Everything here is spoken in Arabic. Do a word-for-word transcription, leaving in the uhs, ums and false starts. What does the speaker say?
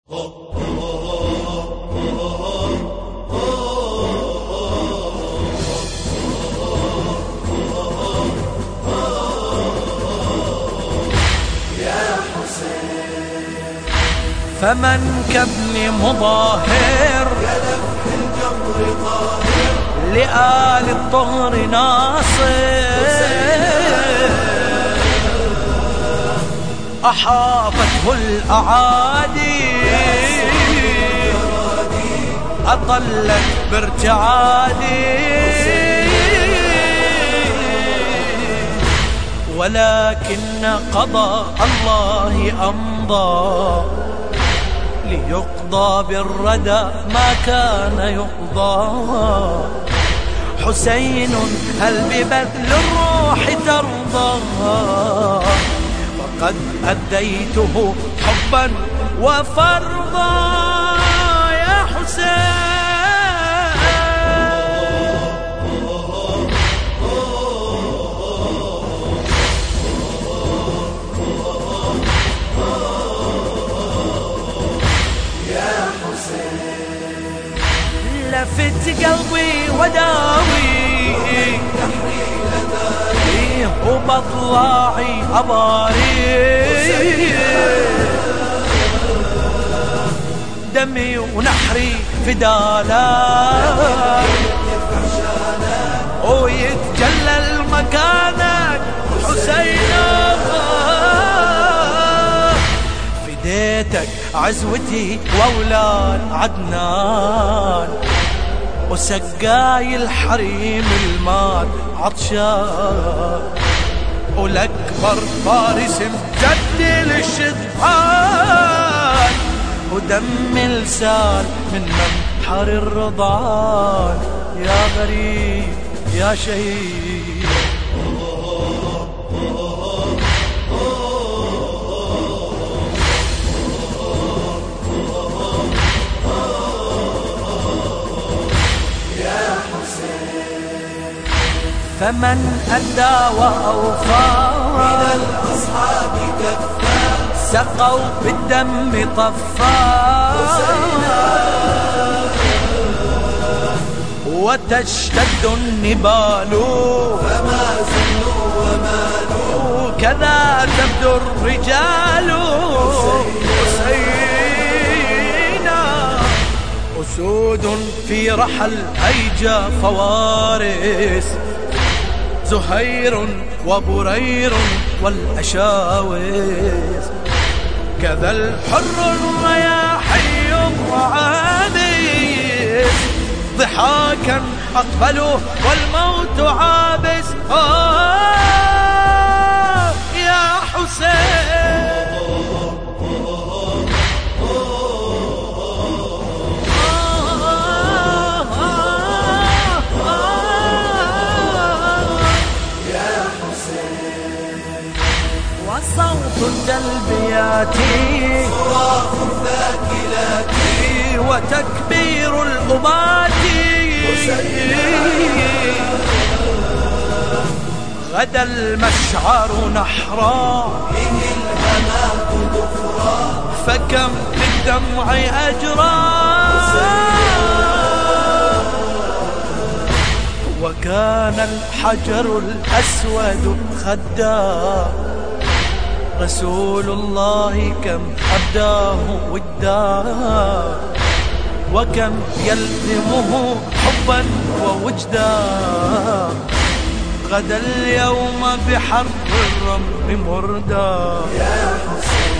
فمن كابن مظاهر لآل الطهر ناصر أحاطته الأعادي أطلت بارتعادي ولكن قضاء الله أمضى ليقضى بالردى ما كان يقضى. حسين هل ببذل الروح ترضى؟ وقد أديته حبا وفرضا يا حسين. لفت قلبي وداوي وبطلعي أباري دمي ونحري فدالك ويتجلل مكانك حسين. فديتك عزوتي وأولاد عدنان وسقاي الحريم المال عطشان والأكبر فارس امتد للشدحان ودم لسان من منحر الرضعان. يا غريب يا شهيد فمن أدى وأوفى من الأصحاب كفى سقوا بالدم طفى وتشتد النبال فما زلوا ومالوا كذا تبدو الرجال. حسينا أسود في رحل هيجا فوارس زهير وبرير والأشاوس كذا الحر الرياحي الرعابس ضحاكا أقبله والموت عابس. آه يا حسين صوت التلبيات صراخ الذاكرات وتكبير الأبات غدا المشعر نحرا به الهمات ذخرا فكم بالدمع أجرا وكان الحجر الأسود خدا رسول الله كم أبداه ودا وكم يلزمه حبا ووجدا. غدا اليوم بحرب الرمل مردا يا حسين.